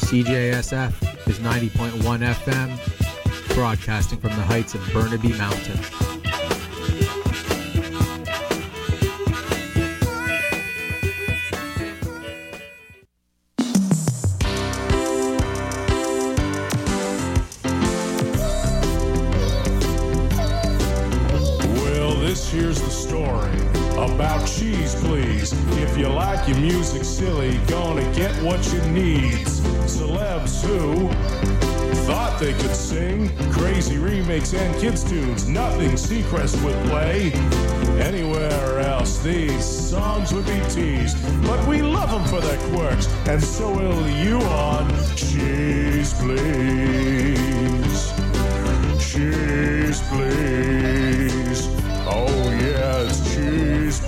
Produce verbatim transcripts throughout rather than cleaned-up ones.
C J S F is ninety point one F M, broadcasting from the heights of Burnaby Mountain. Here's the story about Cheese Please. If you like your music silly, gonna get what you need. Celebs who thought they could sing crazy remakes and kids' tunes. Nothing Seacrest would play anywhere else. These songs would be teased, but we love them for their quirks, and so will you on Cheese Please. Cheese Please. Oh yes, Cheese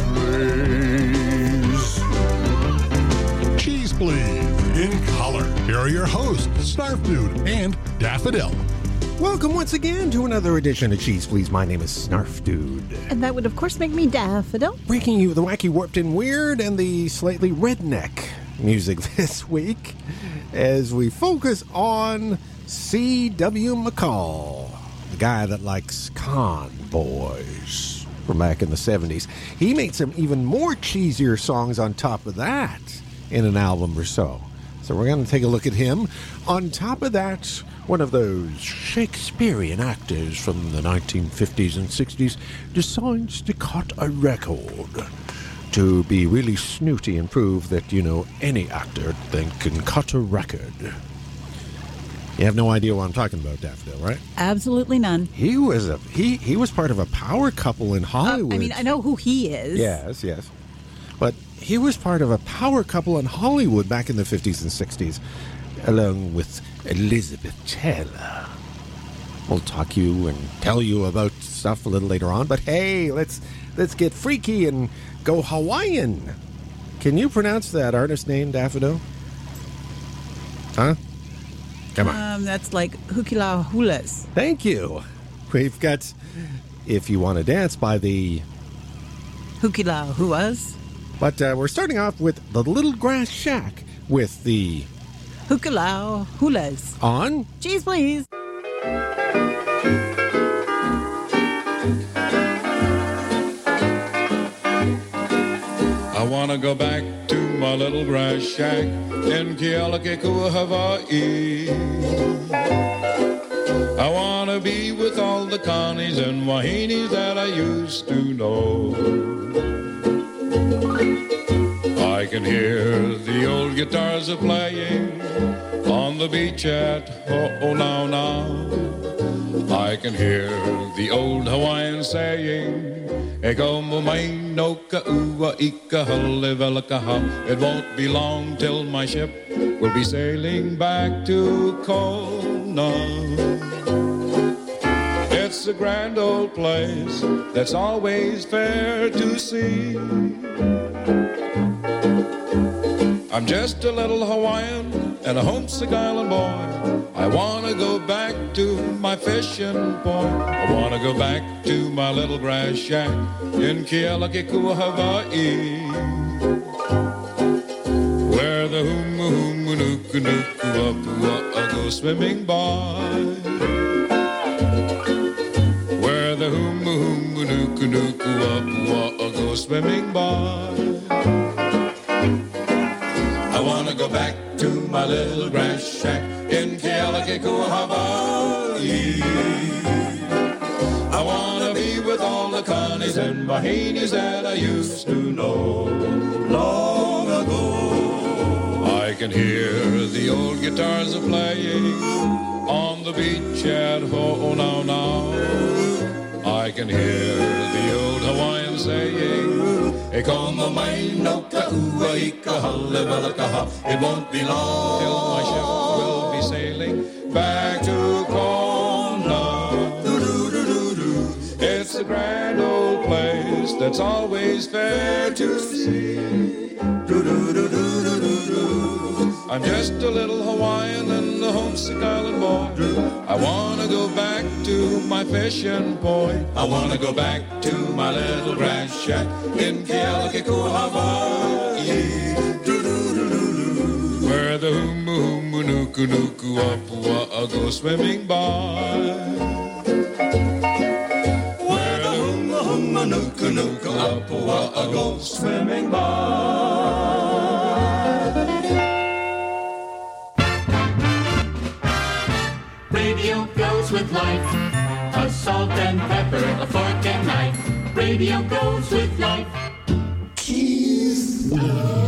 Please. Cheese Please in color. Here are your hosts, Snarf Dude and Daffodil. Welcome once again to another edition of Cheese Please. My name is Snarf Dude. And that would of course make me Daffodil. Bringing you the wacky, warped, and weird and the slightly redneck music this week as we focus on C W McCall, the guy that likes Convoys from back in the seventies. He made some even more cheesier songs on top of that in an album or so. So we're going to take a look at him. On top of that, one of those Shakespearean actors from the nineteen fifties and sixties decides to cut a record to be really snooty and prove that, you know, any actor then can cut a record. You have no idea what I'm talking about, Daffodil, right? Absolutely none. He was a he he was part of a power couple in Hollywood. Uh, I mean, I know who he is. Yes, yes. But he was part of a power couple in Hollywood back in the fifties and sixties, along with Elizabeth Taylor. We'll talk you and tell you about stuff a little later on, but hey, let's let's get freaky and go Hawaiian. Can you pronounce that artist name, Daffodil? Huh? Come on. Um, that's like Hukila Hulas. Thank you. We've got If You Want to Dance by the Hukila Huas. But uh, we're starting off with The Little Grass Shack with the Hukila Hulas. On Cheese Please. I want to go back to my little grass shack in Kealakekua, Hawaii. I want to be with all the Connies and Wahinis that I used to know. I can hear the old guitars a playing on the beach at Ho'olaulau. I can hear the old Hawaiian saying, Eko mumai no ka ua ika halevelakaha. It won't be long till my ship will be sailing back to Kona. It's a grand old place that's always fair to see. I'm just a little Hawaiian and a homesick island boy. I want to go back to my fishing point. I want to go back to my little grass shack in Kealakekua, Hawaii, where the humu humu nuku nuku apua go swimming by, where the humu humu nuku nuku apua go swimming by. I want to go back to my little grass shack in Kealakekua, Hawaii. I want to be with all the Connies and Wahinis that I used to know long ago. I can hear the old guitars a playing on the beach at Ho'olaulau. I can hear the old Hawaiian saying, it won't be long till my ship will be sailing back to Kona. It's a grand old place that's always fair to see. I'm just a little Hawaiian and a homesick island boy. I want to go back to my fishing point. I want to go back to my little grass shack in Kealakekua, Hawaii, where the humu humu nuku nuku apua a go swimming by. Where the huma huma nuku nuku apua a go swimming by. Radio goes with life, a salt and pepper, a fork and knife. Radio goes with life. Cheese.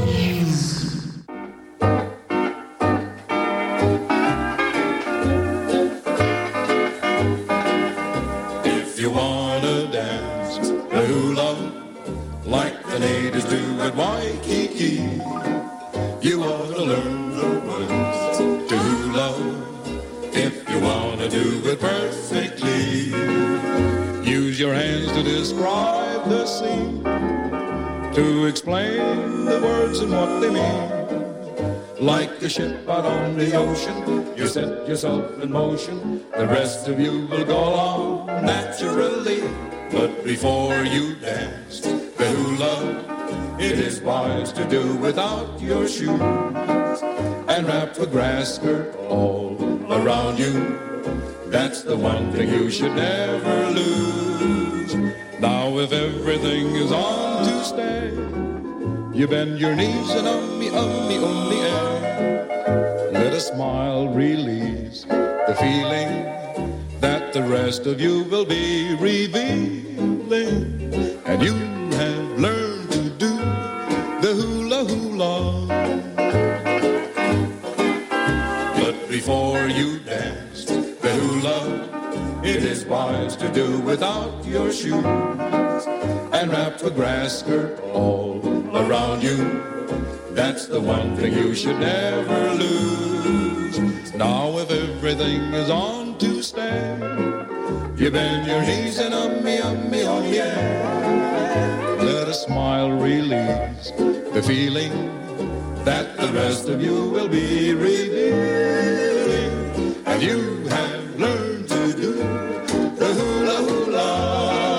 If you wanna dance the hula like the natives do at Waikiki, you ought to learn the words to hula. If you wanna do it perfectly, use your hands to describe the scene, to explain the words and what they mean. Like a ship out on the ocean, you set yourself in motion, the rest of you will go along naturally. But before you dance the hula, it is wise to do without your shoes, and wrap a grass skirt all around you. That's the one thing you should never lose. Now if everything is on to stay, you bend your knees and ummy, ummy, on the air. Let a smile release the feeling that the rest of you will be revealing. And you have learned to do the hula hula. But before you dance the hula, it is wise to do without your shoes, and wrap a grass skirt all around you. That's the one thing you should never lose. Now if everything is on to stay, you bend your knees and ummy, ummy, on the air. Let a smile release the feeling that the rest of you will be revealing. And you have learned to do the hula hula.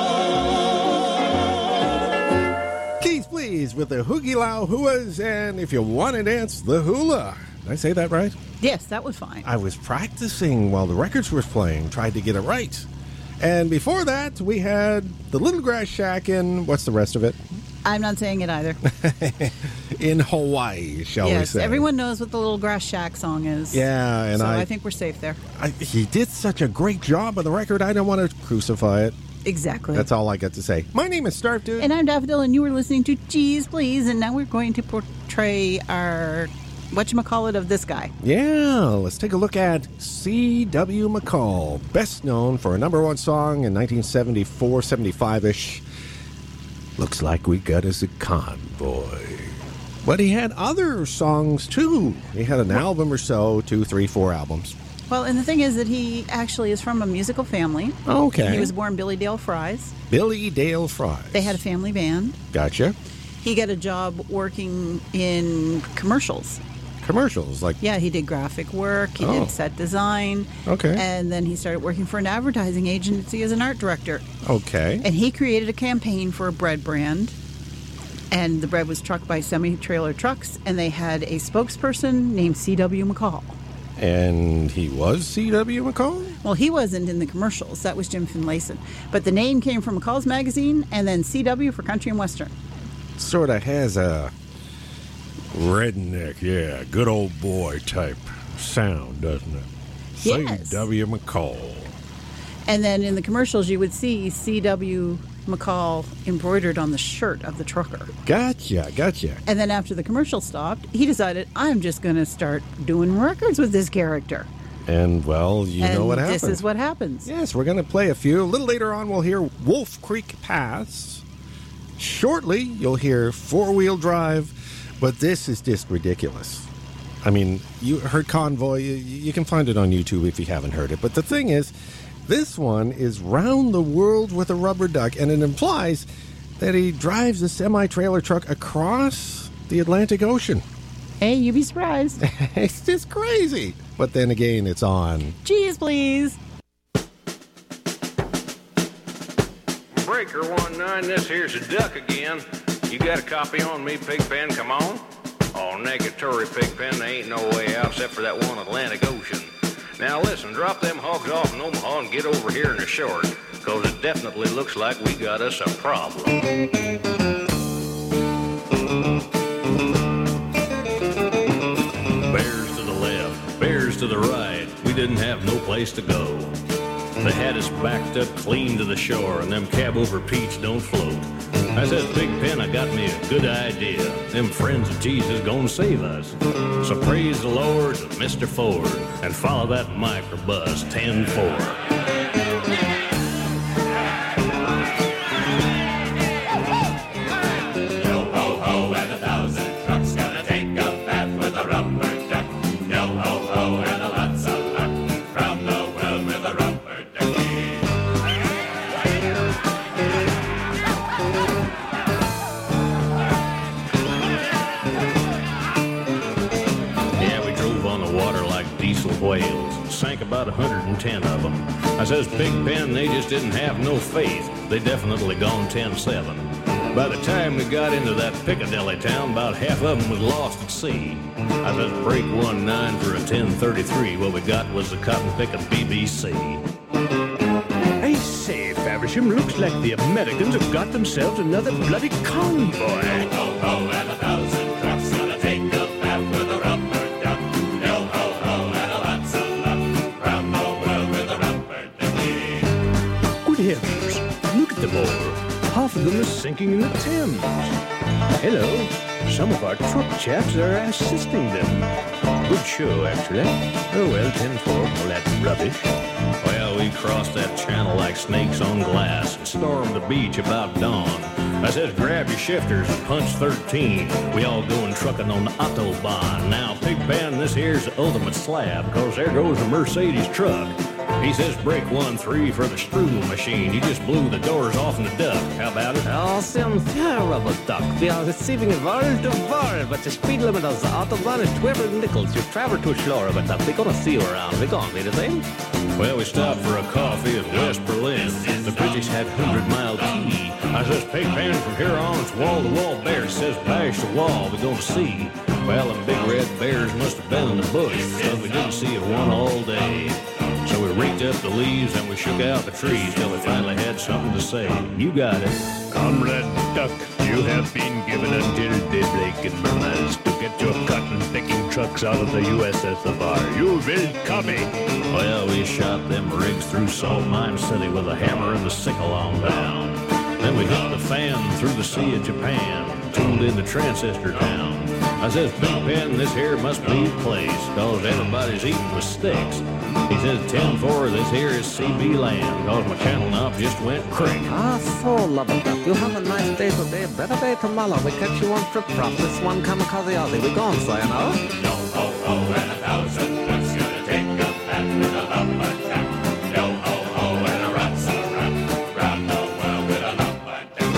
Keith, please, with the Hoogie Lao Huas, and if you want to dance, the hula. Did I say that right? Yes, that was fine. I was practicing while the records were playing, tried to get it right. And before that, we had the Little Grass Shack in, what's the rest of it? I'm not saying it either. In Hawaii, shall yes, we say. Everyone knows what the Little Grass Shack song is. Yeah, and so I, I think we're safe there. I, he did such a great job on the record, I don't want to crucify it. Exactly. That's all I got to say. My name is Starf Dude. And I'm Daffodil, and you were listening to Cheese Please, and now we're going to portray our whatchamacallit of this guy. Yeah, let's take a look at C W. McCall, best known for a number one song in nineteen seventy-four, seventy-five-ish. Looks Like We Got Us a Convoy. But he had other songs, too. He had an album or so, two, three, four albums. Well, and the thing is that he actually is from a musical family. Okay. He was born Billy Dale Fries. Billy Dale Fries. They had a family band. Gotcha. He got a job working in commercials. Commercials, like... Yeah, he did graphic work, he Oh. did set design. Okay. And then he started working for an advertising agency as an art director. Okay. And he created a campaign for a bread brand. And the bread was trucked by semi-trailer trucks, and they had a spokesperson named C W. McCall. And he was C W. McCall? Well, he wasn't in the commercials. That was Jim Finlayson. But the name came from McCall's Magazine, and then C W for Country and Western. Sort of has a redneck, yeah, good old boy type sound, doesn't it? Yes. C W. McCall. And then in the commercials, you would see C W. McCall embroidered on the shirt of the trucker. Gotcha, gotcha. And then after the commercial stopped, he decided, I'm just going to start doing records with this character. And, well, you and know what happened. This is what happens. Yes, we're going to play a few. A little later on, we'll hear Wolf Creek Pass. Shortly, you'll hear Four Wheel Drive. But this is just ridiculous. I mean, you heard Convoy. You, you can find it on YouTube if you haven't heard it. But the thing is, this one is Round the World with a Rubber Duck, and it implies that he drives a semi-trailer truck across the Atlantic Ocean. Hey, you'd be surprised. It's just crazy. But then again, it's on. Cheese, please. Breaker one nine, this here's a duck again. You got a copy on me, Pigpen? Come on. Oh, negatory, Pigpen, there ain't no way out except for that one Atlantic Ocean. Now listen, drop them hogs off in Omaha and get over here in the short, because it definitely looks like we got us a problem. Bears to the left, bears to the right, we didn't have no place to go. They had us backed up clean to the shore, and them cab-over peats don't float. I says, Pigpen, I got me a good idea. Them friends of Jesus gonna save us. So praise the Lord, Mister Ford, and follow that microbus ten four. Whales, sank about one hundred ten of them. I says, Pigpen, they just didn't have no faith. They definitely gone ten seven. By the time we got into that Piccadilly town, about half of them was lost at sea. I says, break one nine for a ten thirty-three. What we got was the cotton-picking B B C. I say, Faversham, looks like the Americans have got themselves another bloody convoy. Ho, ho, ho, and a thousand trucks gonna take a bath with a rubber duck. Yo, ho, ho, and a lots of luck. Round the world with a rubber ducky. Good heavens, look at them all. Half of them are sinking in the Thames. Hello, some of our truck chaps are assisting them. Good show, actually. Oh well, ten four, all that rubbish. Well, we crossed that channel like snakes on glass and stormed the beach about dawn. I says, grab your shifters and punch thirteen. We all going trucking on the Autobahn. Now, Pigpen, this here's the ultimate slab, because there goes a Mercedes truck. He says, break one three for the Strudel machine. You just blew the doors off in the duck. How about it? Awesome, terrible, Doc. We are receiving a word to word, but the speed limit of the Autobahn is twelve nickels. You travel too slow, but Doc, we're gonna see you around. We're gonna be the same. Well, we stopped for a coffee at West Berlin. The British had hundred-mile tea. I says, Pigpen, from here on, it's wall-to-wall bear. Says, bash the wall, we're gonna see. Well, them big red bears must have been in the bush, because we didn't see it one all day. So we raked up the leaves and we shook out the trees till we finally had something to say. You got it. Comrade Duck, you have been given until daybreak in Murmansk to get your cotton-picking trucks out of the U S S R. You will copy. Well, we shot them rigs through Salt Mine City with a hammer and a sickle on down. Then we hit the fan through the Sea of Japan, tuned into Transistor Town. I says, Pigpen, this here must be the place, cause everybody's eating with sticks. He says, ten four, this here is C B land, cause my channel knob just went crick. Ah, so lovely, Doc. You have a nice day today, better day tomorrow. We catch you on trip prop. This one kamikaze Aussie. We gone, so you know. Yo, ho, ho, and a thousand trucks gonna take a bath with a lumberjack. Yo, ho, ho, and a rat's a rat. Round the world with a lumberjack.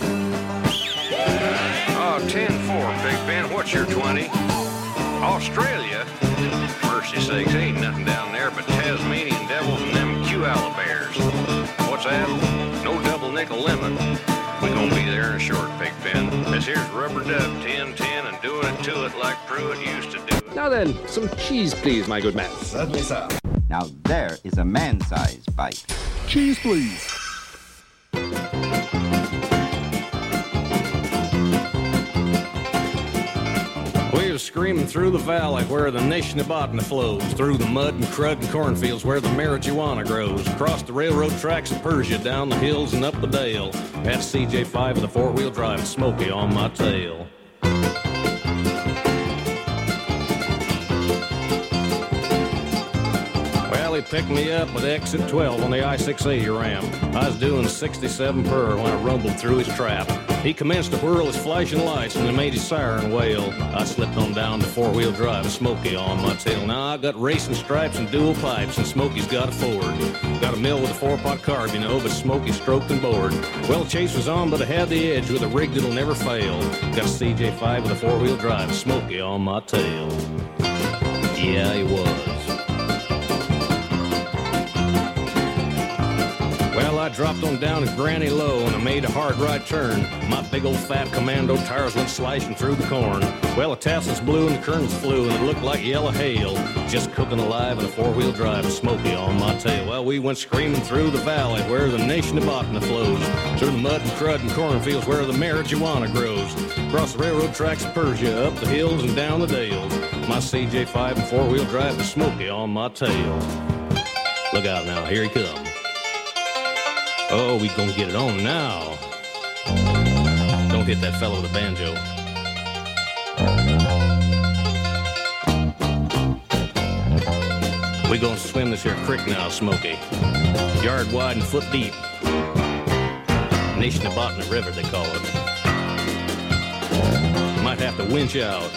Oh, ten four, Pigpen, what's your twenty? Australia? Mercy sakes, ain't nothing down there but Tasmanian devils and them koala bears. What's that? No double nickel limit. We gonna be there in a short, Pigpen. This here's Rubber Duck ten ten and doing it to it like Pruitt used to do it. Now then, some cheese, please, my good man. Certainly, sir. Now there is a man-sized bite. Cheese, please. We was screaming through the valley where the Nishnabotna flows, through the mud and crud and cornfields where the marijuana grows, across the railroad tracks of Persia, down the hills and up the dale. Had C J five with a four-wheel drive, Smoky on my tail. He picked me up with exit twelve on the I six eighty ramp. I was doing sixty-seven per when I rumbled through his trap. He commenced to whirl his flashing lights and he made his siren wail. I slipped on down to four-wheel drive, Smoky on my tail. Now I got racing stripes and dual pipes, and Smoky's got a Ford. Got a mill with a four-pot carb, you know, but Smoky stroked and bored. Well, the chase was on, but I had the edge with a rig that'll never fail. Got a C J five with a four-wheel drive, Smoky on my tail. Yeah, he was. Well, I dropped on down at Granny Low, and I made a hard right turn. My big old fat commando tires went slashing through the corn. Well, the tassels blew and the curtains flew, and it looked like yellow hail. Just cooking alive in a four-wheel drive, a Smoky on my tail. Well, we went screaming through the valley where the nation of Botany flows, through the mud and crud and cornfields where the marijuana grows, across the railroad tracks of Persia, up the hills and down the dales. My C J five and four-wheel drive, a Smoky on my tail. Look out now, here he comes. Oh, we gonna get it on now. Don't hit that fellow with a banjo. We gonna swim this here creek now, Smoky. Yard wide and foot deep. Nation of Botany River, they call it. Might have to winch out.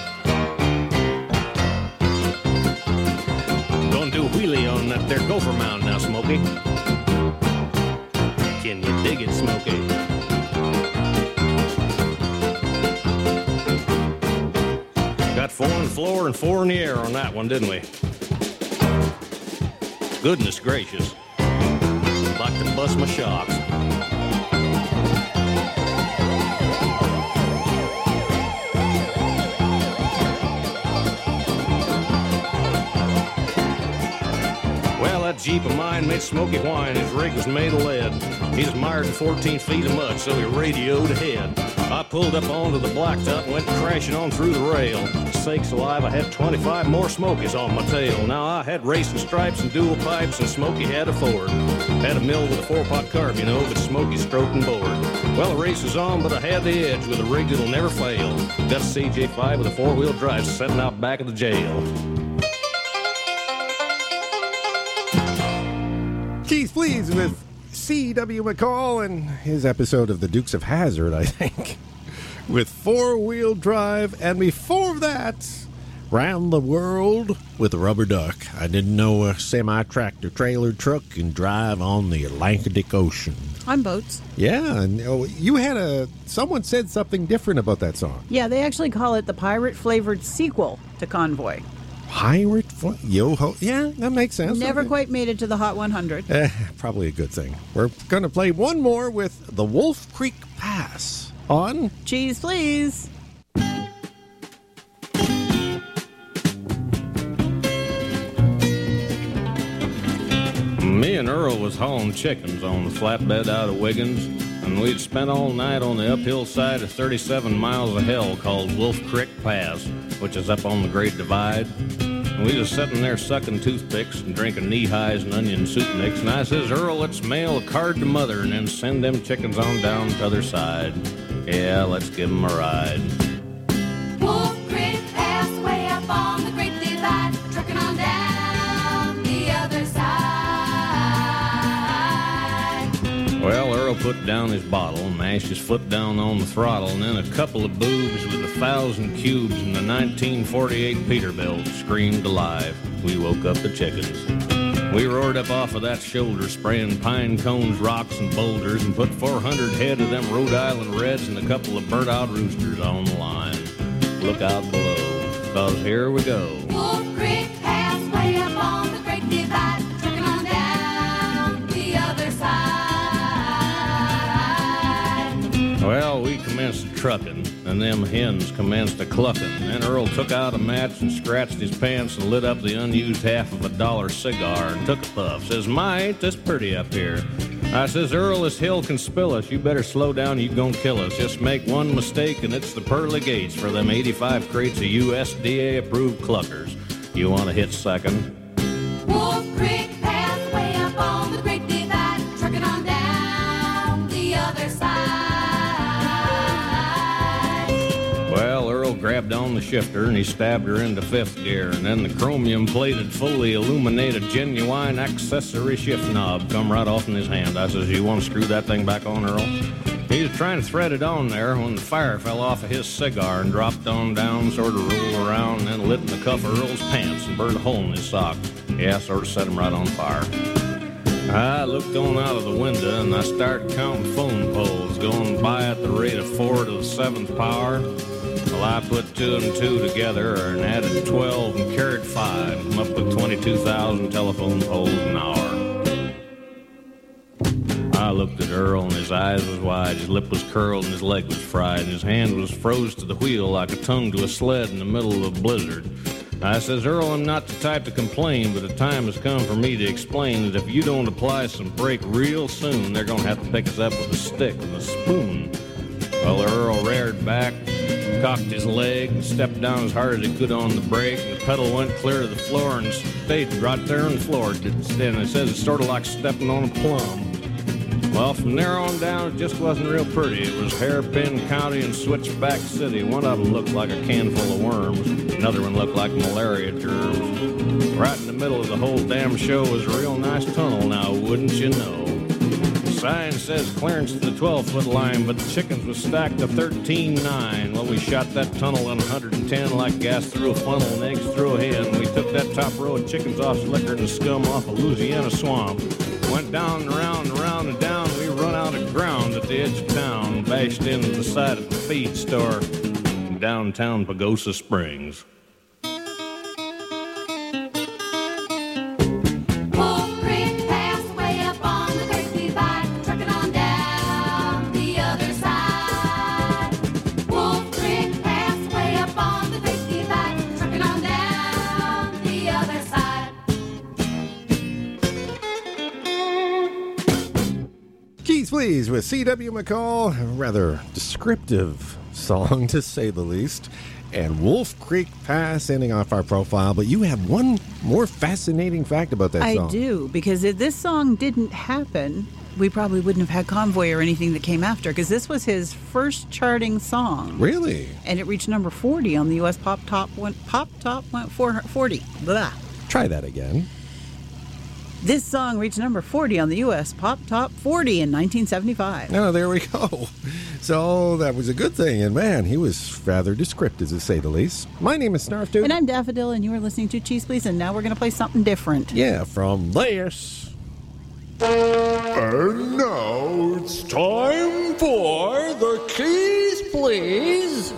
Gonna do a wheelie on that there Gopher Mound now, Smoky. Can you dig it, Smoky? Got four on the floor and four in the air on that one, didn't we? Goodness gracious. Like to bust my shocks. Jeep of mine made Smoky whine. His rig was made of lead. He's mired in fourteen feet of mud, so he radioed ahead. I pulled up onto the blacktop and went crashing on through the rail. Sakes alive, I had twenty-five more Smokies on my tail. Now I had racing stripes and dual pipes, and Smoky had a Ford. Had a mill with a four-pot carb, you know, but Smoky stroked and bored. Well, the race was on, but I had the edge with a rig that'll never fail. Got a C J five with a four-wheel drive setting out back of the jail. Keith Please with C W McCall and his episode of the Dukes of Hazzard, I think, with four-wheel drive. And before that, Round the World with a Rubber Duck. I didn't know a semi-tractor trailer truck can drive on the Atlantic Ocean. On boats. Yeah, and oh, you had a, someone said something different about that song. Yeah, they actually call it the pirate-flavored sequel to Convoy. Pirate fl- Yo-ho. Yeah, that makes sense. Never okay. quite made it to the Hot one hundred. Eh, probably a good thing. We're going to play one more with the Wolf Creek Pass on Cheese Please. Me and Earl was hauling chickens on the flatbed out of Wiggins, and we'd spent all night on the uphill side of thirty-seven miles of hell called Wolf Creek Pass, which is up on the Great Divide. And we was sitting there sucking toothpicks and drinking knee-highs and onion soup mix, and I says, Earl, let's mail a card to Mother and then send them chickens on down to the other side. Yeah, let's give them a ride. Wolf Creek Pass way up on the Great Divide, trucking on down the other side. Well, Earl put down his bottle and mashed his foot down on the throttle, and then a couple of boobs with a thousand cubes in the nineteen forty-eight Peterbilt screamed alive. We woke up the chickens. We roared up off of that shoulder, spraying pine cones, rocks, and boulders, and put four hundred head of them Rhode Island Reds and a couple of burnt-out roosters on the line. Look out below, 'cause here we go. Wolf Creek Pass way up on the Great Divide, trucking on down the other side. Well, we commenced trucking, and them hens commenced a clucking. Then Earl took out a match and scratched his pants and lit up the unused half of a dollar cigar and took a puff. Says, my, ain't this pretty up here? I says, Earl, this hill can spill us. You better slow down, you gon' kill us. Just make one mistake, and it's the pearly gates for them eighty-five crates of U S D A-approved cluckers. You want to hit second? Wolf Creek Pass way up on the Great Divide, trucking on down the other side. Well, Earl grabbed on the shifter and he stabbed her into fifth gear, and then the chromium-plated, fully illuminated, genuine accessory shift knob come right off in his hand. I says, you want to screw that thing back on, Earl? He was trying to thread it on there when the fire fell off of his cigar and dropped on down, sort of rolled around, and then lit in the cuff of Earl's pants and burned a hole in his sock. Yeah, sort of set him right on fire. I looked on out of the window and I started counting phone poles going by at the rate of four to the seventh power. Well, I put two and two together and added twelve and carried five. I'm up with twenty-two thousand telephone poles an hour. I looked at Earl, and his eyes was wide, his lip was curled, and his leg was fried, and his hand was froze to the wheel like a tongue to a sled in the middle of a blizzard. I says, Earl, I'm not the type to complain, but the time has come for me to explain that if you don't apply some brake real soon, they're going to have to pick us up with a stick and a spoon. Well, Earl reared back, cocked his leg, and stepped down as hard as he could on the brake, and the pedal went clear to the floor and stayed right there on the floor. And it says it's sort of like stepping on a plum. Well, from there on down, it just wasn't real pretty. It was Hairpin County and Switchback City. One of them looked like a can full of worms. Another one looked like malaria germs. Right in the middle of the whole damn show was a real nice tunnel now, wouldn't you know? Sign says clearance to the twelve-foot line, but the chickens was stacked to thirteen nine. Well, we shot that tunnel in one hundred ten like gas through a funnel and eggs through a hen. We took that top row of chickens off slicker and scum off a Louisiana swamp. Went down and around and around and down. We run out of ground at the edge of town, bashed into the side of the feed store in downtown Pagosa Springs. Please, with C W McCall, a rather descriptive song to say the least, and Wolf Creek Pass ending off our profile. But you have one more fascinating fact about that I song. I do, because if this song didn't happen, we probably wouldn't have had Convoy or anything that came after, because this was his first charting song. Really? And it reached number forty on the U S Pop Top. Went Pop Top went forty. Blah. Try that again. This song reached number forty on the U S Pop Top forty in nineteen seventy-five. Oh, there we go. So that was a good thing. And man, he was rather descriptive, to say the least. My name is Snarf Dude. And I'm Daffodil, and you are listening to Cheese Please, and now we're going to play something different. Yeah, from this. And now it's time for the Cheese Please.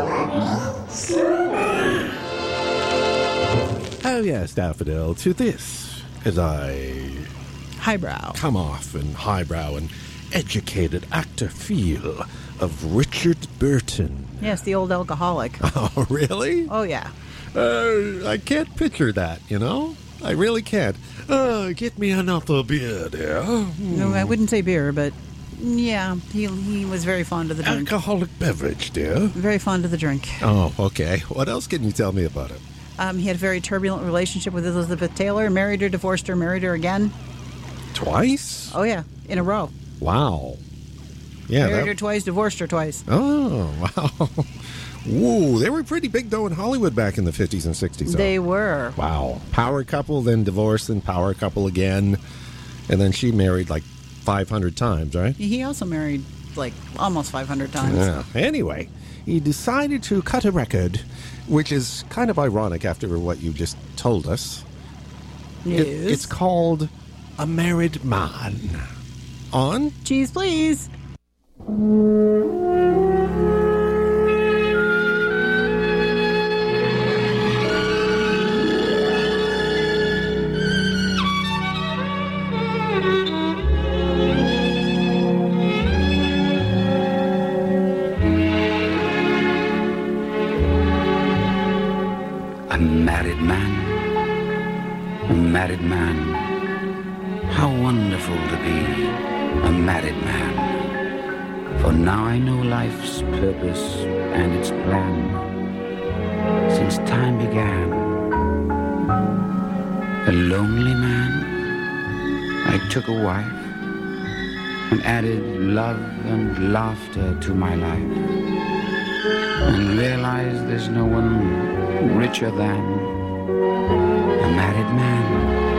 Oh, yes, Daffodil, to this. As I highbrow come off and highbrow and educated actor feel of Richard Burton. Yes, the old alcoholic. Oh, really? Oh, yeah. Uh, I can't picture that, you know? I really can't. Uh, get me another beer there. No, I wouldn't say beer, but yeah, he he was very fond of the drink. Alcoholic beverage, dear. Very fond of the drink. Oh, okay. What else can you tell me about it? Um, he had a very turbulent relationship with Elizabeth Taylor. Married her, divorced her, married her again. Twice? Oh, yeah. In a row. Wow. Yeah. Married that... her twice, divorced her twice. Oh, wow. Whoa. They were pretty big, though, in Hollywood back in the fifties and sixties. Though. They were. Wow. Power couple, then divorced, then power couple again. And then she married like five hundred times, right? He also married like almost five hundred times. Yeah. Anyway, he decided to cut a record, which is kind of ironic after what you just told us. Yes. It, it's called A Married Man. On Cheese Please. A married man, a married man. How wonderful to be a married man. For now I know life's purpose and its plan. Since time began, a lonely man, I took a wife and added love and laughter to my life, and realized there's no one richer than a married man,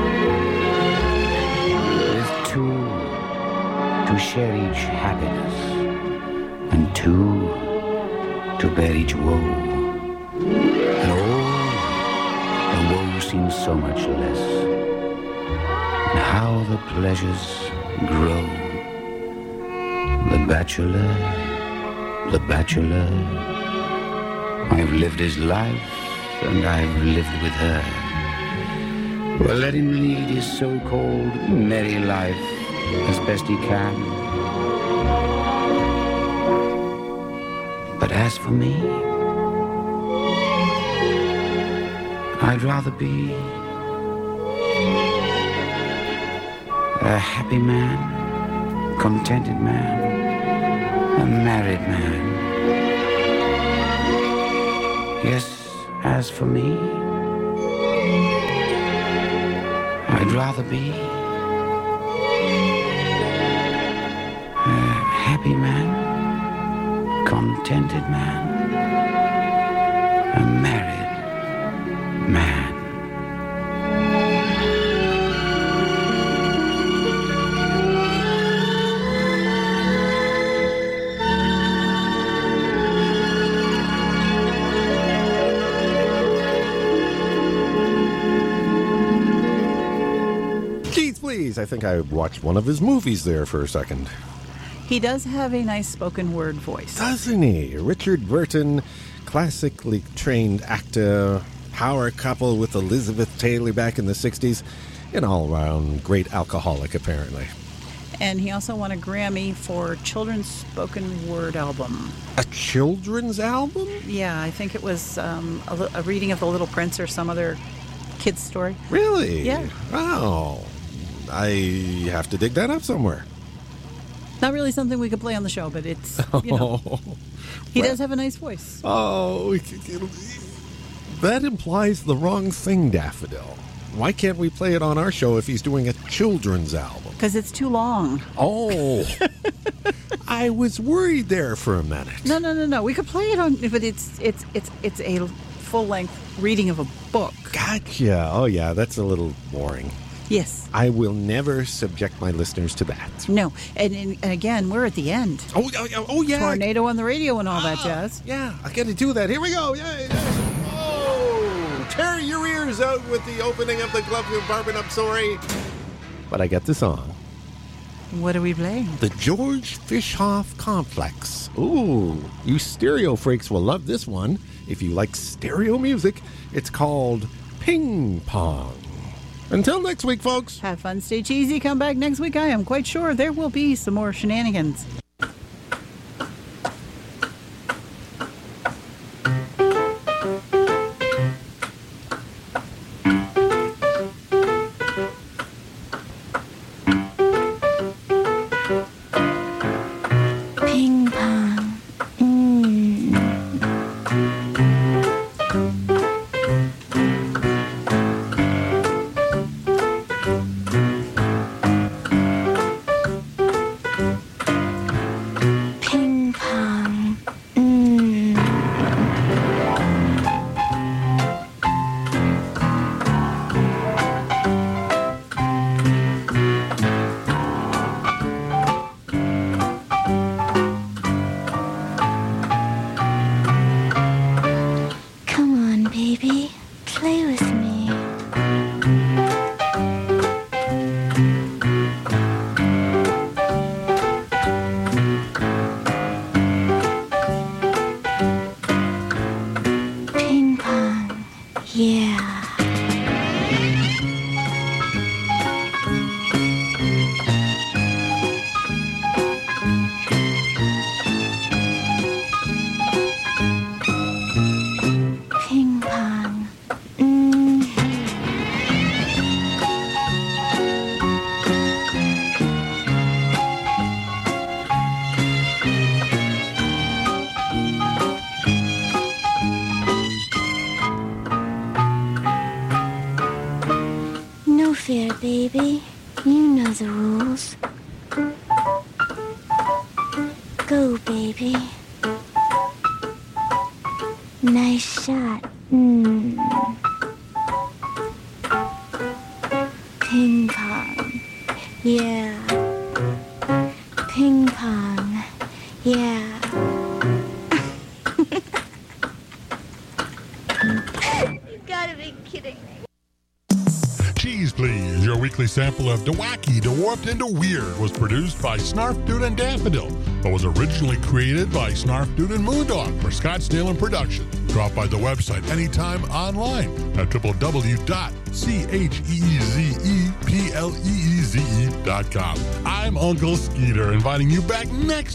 with two to share each happiness and two to bear each woe. And oh, the woe seems so much less, and how the pleasures grow. The bachelor, the bachelor, I've lived his life and I've lived with her. Well, let him lead his so-called merry life as best he can. But as for me, I'd rather be a happy man, contented man, a married man. Yes, as for me, I'd rather be a happy man, contented man, a married man. I think I watched one of his movies there for a second. He does have a nice spoken word voice. Doesn't he? Richard Burton, classically trained actor, power couple with Elizabeth Taylor back in the sixties, an all-around great alcoholic, apparently. And he also won a Grammy for Children's Spoken Word Album. A children's album? Yeah, I think it was um, a, li- a reading of The Little Prince or some other kid's story. Really? Yeah. Wow. I have to dig that up somewhere. Not really something we could play on the show, but it's, you know. Oh, he well, does have a nice voice. Oh, that implies the wrong thing, Daffodil. Why can't we play it on our show if he's doing a children's album? Because it's too long. Oh. I was worried there for a minute. No, no, no, no. We could play it on, but it's it's it's it's a full-length reading of a book. Gotcha. Oh, yeah, that's a little boring. Yes. I will never subject my listeners to that. No. And, and, and again, we're at the end. Oh, oh, oh yeah. Tornado on the radio and all that Ah, jazz. Yeah, I got to do that. Here we go. Yay. Oh, tear your ears out with the opening of the glove compartment. I'm sorry. But I got the song. What are we playing? The George Fishoff Complex. Ooh, you stereo freaks will love this one. If you like stereo music, it's called Ping Pong. Until next week, folks. Have fun, stay cheesy. Come back next week. I am quite sure there will be some more shenanigans. Ping pong. Mm. Ping pong. Mm. Come on, baby. Play with me. Ping pong. Yeah. Ping pong. Mm. No fear, baby. You know the rules. Go, baby. Nice shot. Mm. Ping pong. Yeah. Ping pong. Yeah. You gotta be kidding me. Cheese Please, your weekly sample of DeWacky, DeWarped, and DeWeird was produced by Snarf Dude and Daffodil. but was originally created by Snarf Dude and Moondog for Scottsdale and production. Drop by the website anytime online at w w w dot cheezepleeze dot com. I'm Uncle Skeeter, inviting you back next